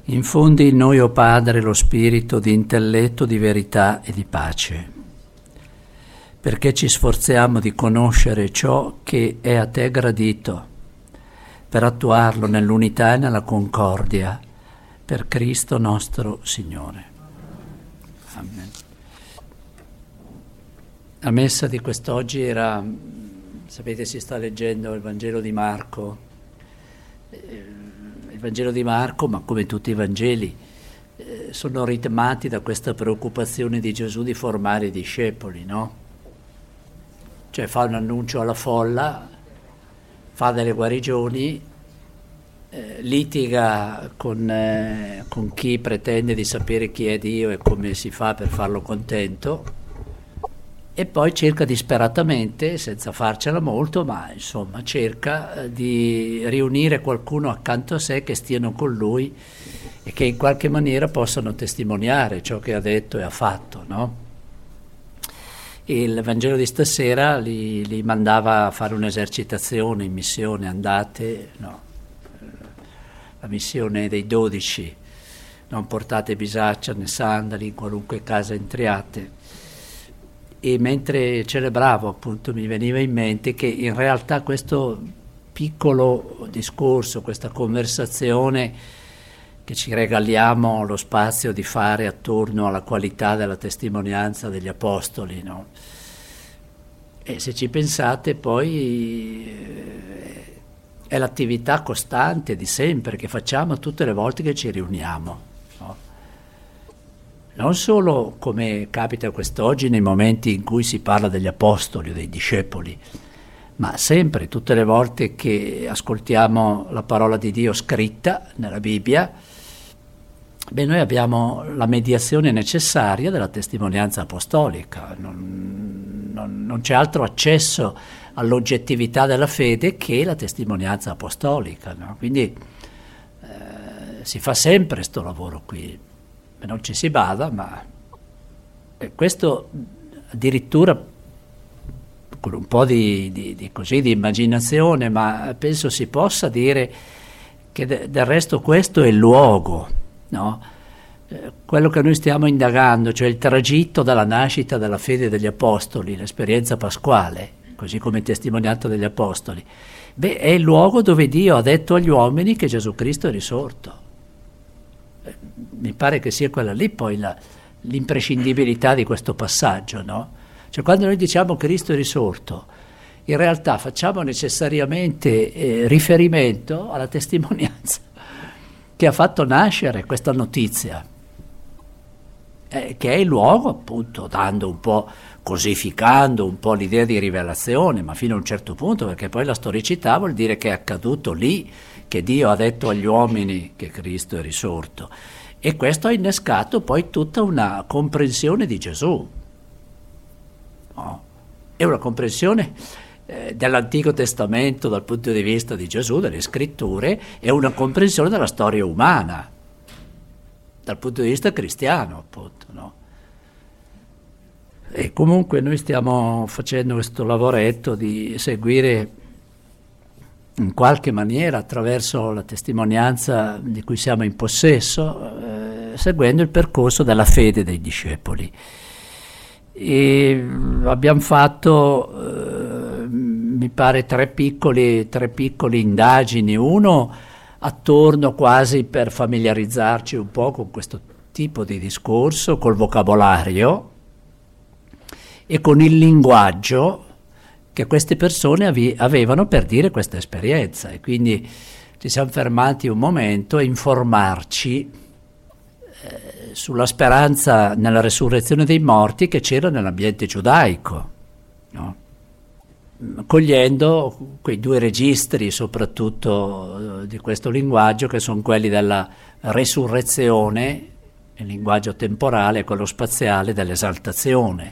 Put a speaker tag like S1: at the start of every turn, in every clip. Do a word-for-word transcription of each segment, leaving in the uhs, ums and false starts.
S1: Infondi in noi, o Padre, lo spirito di intelletto, di verità e di pace, perché ci sforziamo di conoscere ciò che è a te gradito, per attuarlo nell'unità e nella concordia, per Cristo nostro Signore. Amen. La messa di quest'oggi era, sapete, si sta leggendo il Vangelo di Marco. Il Vangelo di Marco, ma come tutti i Vangeli, eh, sono ritmati da questa preoccupazione di Gesù di formare i discepoli, no? Cioè fa un annuncio alla folla, fa delle guarigioni, eh, litiga con, eh, con chi pretende di sapere chi è Dio e come si fa per farlo contento, e poi cerca disperatamente, senza farcela molto, ma insomma cerca di riunire qualcuno accanto a sé che stiano con lui e che in qualche maniera possano testimoniare ciò che ha detto e ha fatto, no? Il Vangelo di stasera li, li mandava a fare un'esercitazione in missione, andate, no, la missione dei dodici, non portate bisaccia né sandali, in qualunque casa entriate. E mentre celebravo, appunto, mi veniva in mente che in realtà questo piccolo discorso, questa conversazione che ci regaliamo lo spazio di fare attorno alla qualità della testimonianza degli apostoli, no? E se ci pensate poi è l'attività costante di sempre che facciamo tutte le volte che ci riuniamo. Non solo, come capita quest'oggi, nei momenti in cui si parla degli apostoli o dei discepoli, ma sempre, tutte le volte che ascoltiamo la parola di Dio scritta nella Bibbia, beh, noi abbiamo la mediazione necessaria della testimonianza apostolica. Non, non, non c'è altro accesso all'oggettività della fede che la testimonianza apostolica, no? Quindi eh, si fa sempre sto lavoro qui. Non ci si bada, ma questo addirittura con un po' di, di, di, così, di immaginazione, ma penso si possa dire che de, del resto questo è il luogo, no? Eh, quello che noi stiamo indagando, cioè il tragitto dalla nascita della fede degli apostoli, l'esperienza pasquale, così come testimoniato dagli apostoli, beh, è il luogo dove Dio ha detto agli uomini che Gesù Cristo è risorto. Mi pare che sia quella lì poi la, l'imprescindibilità di questo passaggio, no? Cioè quando noi diciamo Cristo è risorto, in realtà facciamo necessariamente eh, riferimento alla testimonianza che ha fatto nascere questa notizia, eh, che è il luogo, appunto, dando un po', cosificando un po' l'idea di rivelazione, ma fino a un certo punto, perché poi la storicità vuol dire che è accaduto lì, che Dio ha detto agli uomini che Cristo è risorto. E questo ha innescato poi tutta una comprensione di Gesù. No? È una comprensione eh, dell'Antico Testamento dal punto di vista di Gesù, delle scritture, è una comprensione della storia umana, dal punto di vista cristiano, appunto, no? E comunque noi stiamo facendo questo lavoretto di seguire in qualche maniera, attraverso la testimonianza di cui siamo in possesso, eh, seguendo il percorso della fede dei discepoli. E abbiamo fatto, eh, mi pare, tre piccoli, tre piccoli indagini, uno attorno quasi per familiarizzarci un po' con questo tipo di discorso, col vocabolario e con il linguaggio che queste persone ave- avevano per dire questa esperienza, e quindi ci siamo fermati un momento a informarci eh, sulla speranza nella resurrezione dei morti che c'era nell'ambiente giudaico, no? Cogliendo quei due registri soprattutto eh, di questo linguaggio, che sono quelli della resurrezione, il linguaggio temporale, e quello spaziale dell'esaltazione.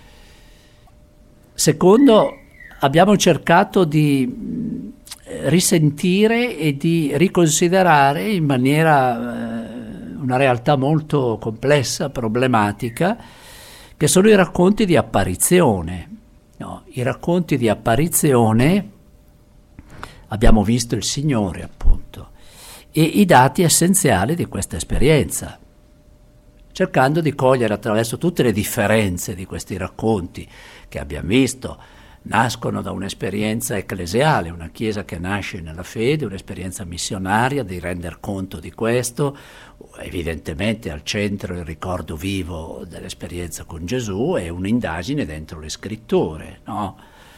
S1: Secondo, abbiamo cercato di risentire e di riconsiderare in maniera eh, una realtà molto complessa, problematica, che sono i racconti di apparizione. No, i racconti di apparizione, abbiamo visto il Signore, appunto, e i dati essenziali di questa esperienza, cercando di cogliere attraverso tutte le differenze di questi racconti che abbiamo visto, nascono da un'esperienza ecclesiale, una chiesa che nasce nella fede, un'esperienza missionaria, di render conto di questo, evidentemente al centro il ricordo vivo dell'esperienza con Gesù e un'indagine dentro le scritture, no?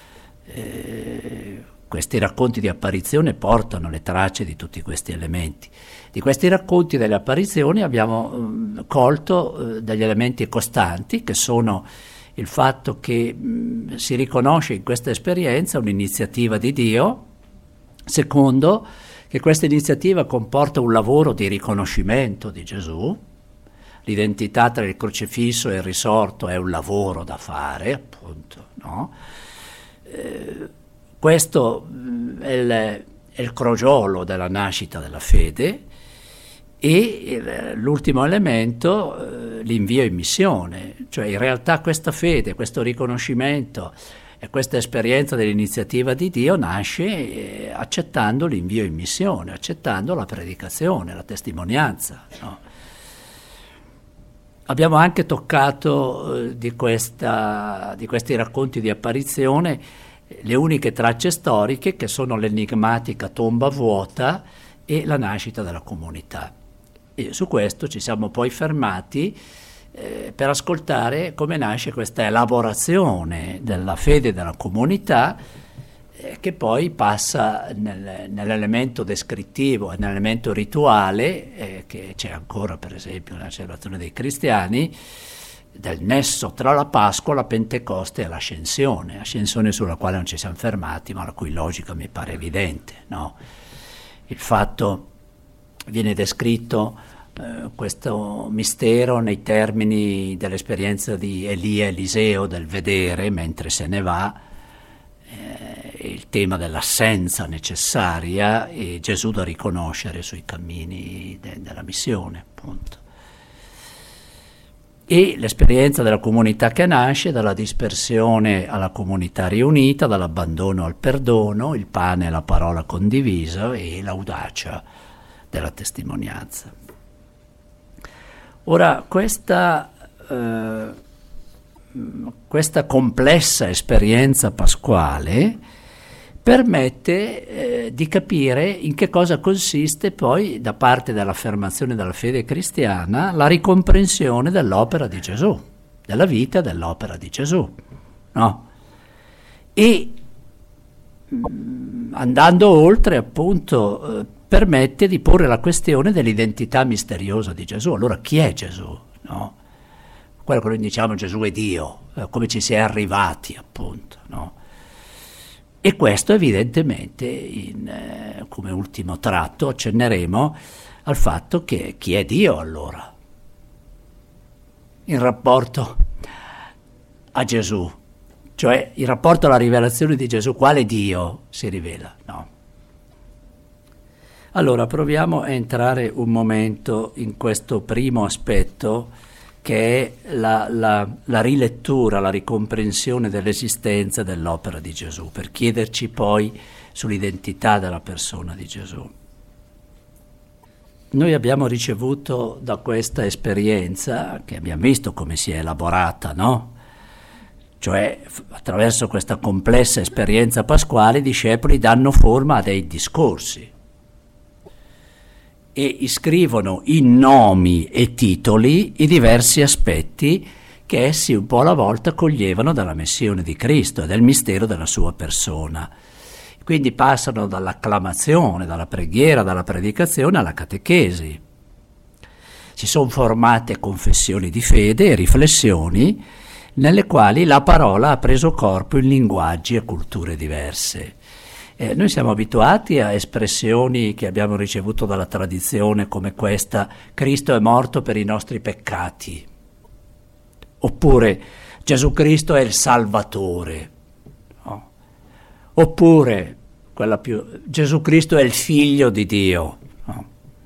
S1: Eh, questi racconti di apparizione portano le tracce di tutti questi elementi. Di questi racconti delle apparizioni abbiamo eh, colto eh, degli elementi costanti, che sono il fatto che mh, si riconosce in questa esperienza un'iniziativa di Dio, secondo, che questa iniziativa comporta un lavoro di riconoscimento di Gesù, l'identità tra il crocifisso e il risorto è un lavoro da fare, appunto, no? Eh, questo mh, è, il, è il crogiolo della nascita della fede, e l'ultimo elemento, l'invio in missione, cioè in realtà questa fede, questo riconoscimento e questa esperienza dell'iniziativa di Dio nasce accettando l'invio in missione, accettando la predicazione, la testimonianza, no? Abbiamo anche toccato di, questa, di questi racconti di apparizione le uniche tracce storiche, che sono l'enigmatica tomba vuota e la nascita della comunità. E su questo ci siamo poi fermati eh, per ascoltare come nasce questa elaborazione della fede della comunità, eh, che poi passa nel, nell'elemento descrittivo e nell'elemento rituale, eh, che c'è ancora per esempio nella celebrazione dei cristiani, del nesso tra la Pasqua, la Pentecoste e l'Ascensione, ascensione sulla quale non ci siamo fermati, ma la cui logica mi pare evidente, no? Il fatto viene descritto eh, questo mistero nei termini dell'esperienza di Elia Eliseo del vedere mentre se ne va, eh, il tema dell'assenza necessaria e Gesù da riconoscere sui cammini de- della missione, appunto. E l'esperienza della comunità che nasce dalla dispersione alla comunità riunita, dall'abbandono al perdono, il pane e la parola condivisa e l'audacia della testimonianza. Ora, questa, eh, questa complessa esperienza pasquale permette eh, di capire in che cosa consiste poi, da parte dell'affermazione della fede cristiana, la ricomprensione dell'opera di Gesù, della vita e dell'opera di Gesù, no? E mh, andando oltre, appunto, eh, permette di porre la questione dell'identità misteriosa di Gesù. Allora, chi è Gesù? No? Quello che noi diciamo Gesù è Dio, eh, come ci si è arrivati, appunto, no? E questo evidentemente, in, eh, come ultimo tratto, accenneremo al fatto che chi è Dio allora? In rapporto a Gesù, cioè in rapporto alla rivelazione di Gesù, quale Dio si rivela? No. Allora proviamo a entrare un momento in questo primo aspetto, che è la, la, la rilettura, la ricomprensione dell'esistenza dell'opera di Gesù, per chiederci poi sull'identità della persona di Gesù. Noi abbiamo ricevuto da questa esperienza, che abbiamo visto come si è elaborata, no? Cioè attraverso questa complessa esperienza pasquale i discepoli danno forma a dei discorsi e iscrivono in nomi e titoli i diversi aspetti che essi un po' alla volta coglievano dalla missione di Cristo e del mistero della sua persona. Quindi passano dall'acclamazione, dalla preghiera, dalla predicazione alla catechesi. Si sono formate confessioni di fede e riflessioni nelle quali la parola ha preso corpo in linguaggi e culture diverse. Eh, noi siamo abituati a espressioni che abbiamo ricevuto dalla tradizione come questa: Cristo è morto per i nostri peccati, oppure Gesù Cristo è il Salvatore, no? Oppure quella più, Gesù Cristo è il Figlio di Dio, no?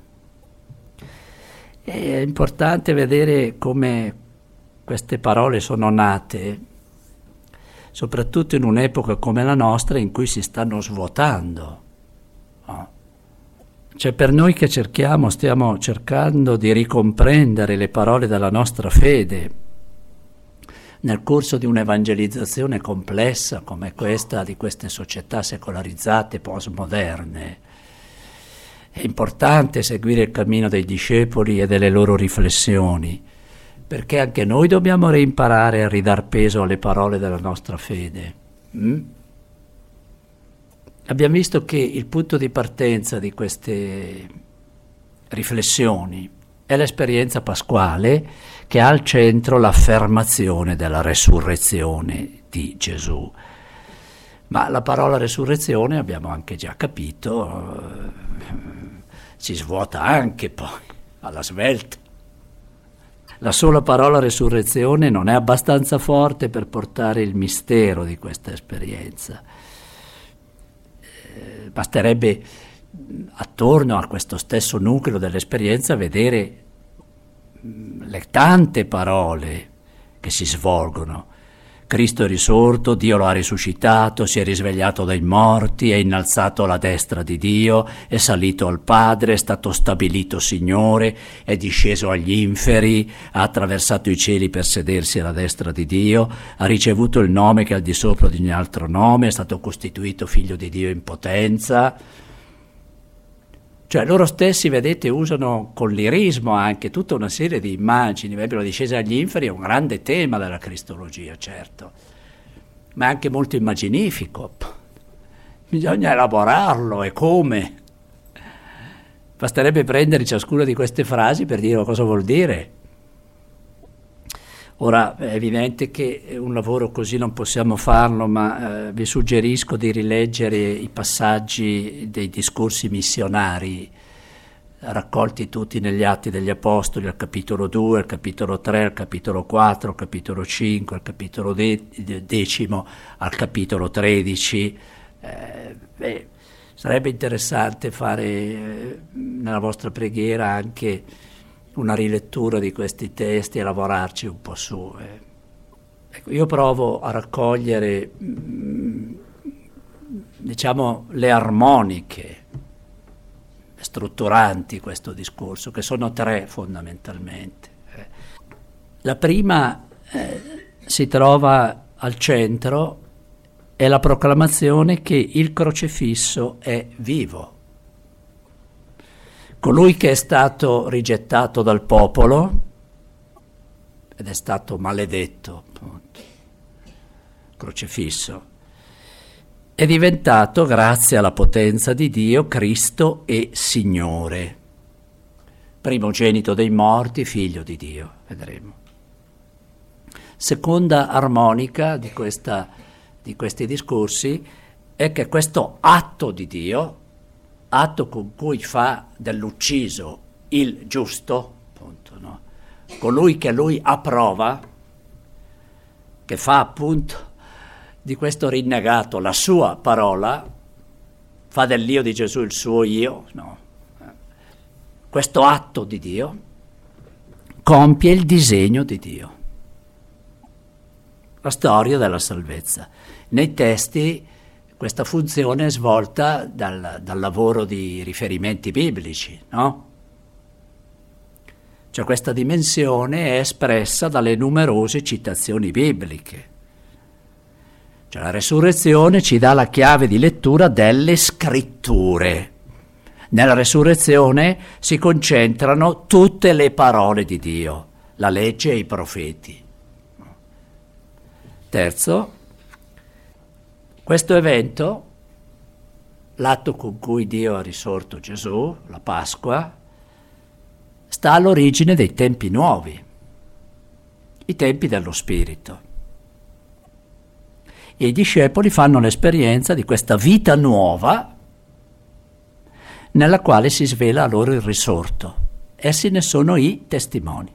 S1: È importante vedere come queste parole sono nate soprattutto in un'epoca come la nostra in cui si stanno svuotando, no? Cioè per noi che cerchiamo, stiamo cercando di ricomprendere le parole della nostra fede nel corso di un'evangelizzazione complessa come questa di queste società secolarizzate, postmoderne. È importante seguire il cammino dei discepoli e delle loro riflessioni, perché anche noi dobbiamo reimparare a ridar peso alle parole della nostra fede. Mm? Abbiamo visto che il punto di partenza di queste riflessioni è l'esperienza pasquale che ha al centro l'affermazione della resurrezione di Gesù. Ma la parola resurrezione, abbiamo anche già capito, eh, si svuota anche poi alla svelta. La sola parola resurrezione non è abbastanza forte per portare il mistero di questa esperienza. Eh, basterebbe attorno a questo stesso nucleo dell'esperienza vedere le tante parole che si svolgono. Cristo è risorto, Dio lo ha risuscitato, si è risvegliato dai morti, è innalzato alla destra di Dio, è salito al Padre, è stato stabilito Signore, è disceso agli inferi, ha attraversato i cieli per sedersi alla destra di Dio, ha ricevuto il nome che è al di sopra di ogni altro nome, è stato costituito figlio di Dio in potenza. Cioè loro stessi, vedete, usano con lirismo anche tutta una serie di immagini. Per esempio la discesa agli inferi è un grande tema della cristologia, certo, ma è anche molto immaginifico. Bisogna elaborarlo, e come? Basterebbe prendere ciascuna di queste frasi per dire cosa vuol dire. Ora è evidente che un lavoro così non possiamo farlo, ma eh, vi suggerisco di rileggere i passaggi dei discorsi missionari raccolti tutti negli Atti degli Apostoli, al capitolo due, al capitolo tre, al capitolo quattro, al capitolo cinque, al capitolo de- decimo, al capitolo tredici. Eh, beh, sarebbe interessante fare eh, nella vostra preghiera anche una rilettura di questi testi e lavorarci un po' su. Eh. Ecco, io provo a raccogliere, mh, diciamo, le armoniche strutturanti questo discorso, che sono tre fondamentalmente. Eh. La prima eh, si trova al centro, è la proclamazione che il crocifisso è vivo. Colui che è stato rigettato dal popolo ed è stato maledetto, appunto, crocifisso, è diventato, grazie alla potenza di Dio, Cristo e Signore, primogenito dei morti, figlio di Dio, vedremo. Seconda armonica di, questa, di questi discorsi è che questo atto di Dio, atto con cui fa dell'ucciso il giusto, appunto, no? Colui che lui approva, che fa appunto di questo rinnegato la sua parola, fa dell'io di Gesù il suo io, no? Questo atto di Dio compie il disegno di Dio, la storia della salvezza. Nei testi questa funzione è svolta dal, dal lavoro di riferimenti biblici, no? Cioè questa dimensione è espressa dalle numerose citazioni bibliche. Cioè la resurrezione ci dà la chiave di lettura delle scritture. Nella resurrezione si concentrano tutte le parole di Dio, la legge e i profeti. Terzo, questo evento, l'atto con cui Dio ha risorto Gesù, la Pasqua, sta all'origine dei tempi nuovi, i tempi dello Spirito. E i discepoli fanno l'esperienza di questa vita nuova nella quale si svela a loro il risorto. Essi ne sono i testimoni.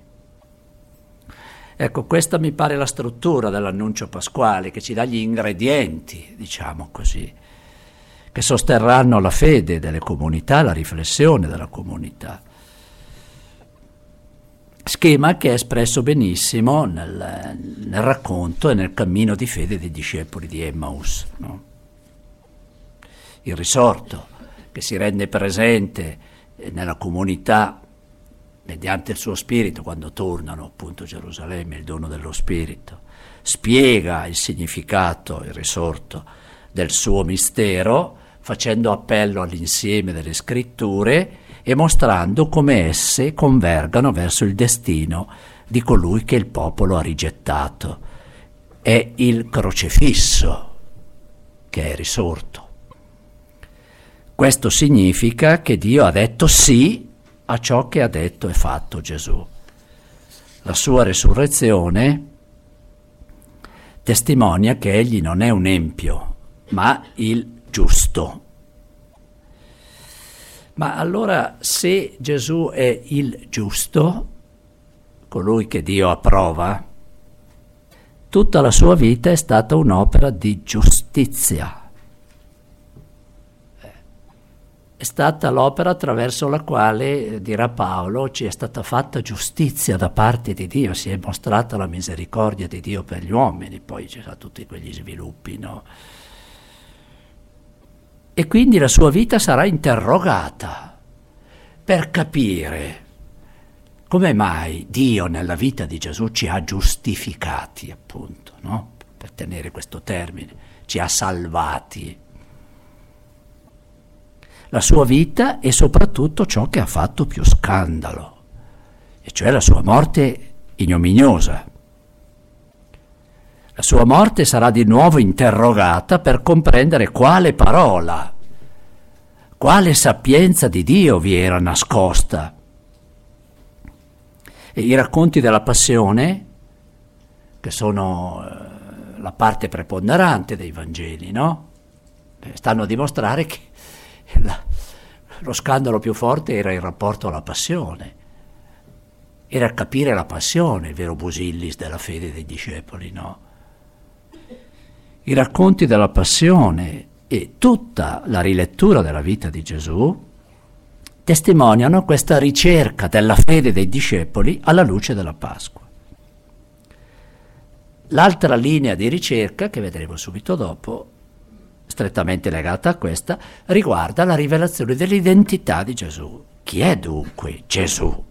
S1: Ecco, questa mi pare la struttura dell'annuncio pasquale, che ci dà gli ingredienti, diciamo così, che sosterranno la fede delle comunità, la riflessione della comunità. Schema che è espresso benissimo nel, nel racconto e nel cammino di fede dei discepoli di Emmaus, no? Il risorto che si rende presente nella comunità, mediante il suo spirito, quando tornano appunto a Gerusalemme, il dono dello spirito, spiega il significato, il risorto del suo mistero, facendo appello all'insieme delle scritture e mostrando come esse convergano verso il destino di colui che il popolo ha rigettato. È il crocefisso che è risorto. Questo significa che Dio ha detto sì a ciò che ha detto e fatto Gesù. La sua resurrezione testimonia che egli non è un empio, ma il giusto. Ma allora, se Gesù è il giusto, colui che Dio approva, tutta la sua vita è stata un'opera di giustizia. È stata l'opera attraverso la quale, dirà Paolo, ci è stata fatta giustizia da parte di Dio, si è mostrata la misericordia di Dio per gli uomini, poi ci sono tutti quegli sviluppi, no? E quindi la sua vita sarà interrogata per capire come mai Dio nella vita di Gesù ci ha giustificati, appunto, no? Per tenere questo termine, ci ha salvati. La sua vita e soprattutto ciò che ha fatto più scandalo, e cioè la sua morte ignominiosa. La sua morte sarà di nuovo interrogata per comprendere quale parola, quale sapienza di Dio vi era nascosta. E i racconti della passione, che sono eh, la parte preponderante dei Vangeli, no? Stanno a dimostrare che La, lo scandalo più forte era il rapporto alla passione, era capire la passione, il vero busillis della fede dei discepoli, no? I racconti della passione e tutta la rilettura della vita di Gesù testimoniano questa ricerca della fede dei discepoli alla luce della Pasqua. L'altra linea di ricerca, che vedremo subito dopo, strettamente legata a questa, riguarda la rivelazione dell'identità di Gesù. Chi è dunque Gesù?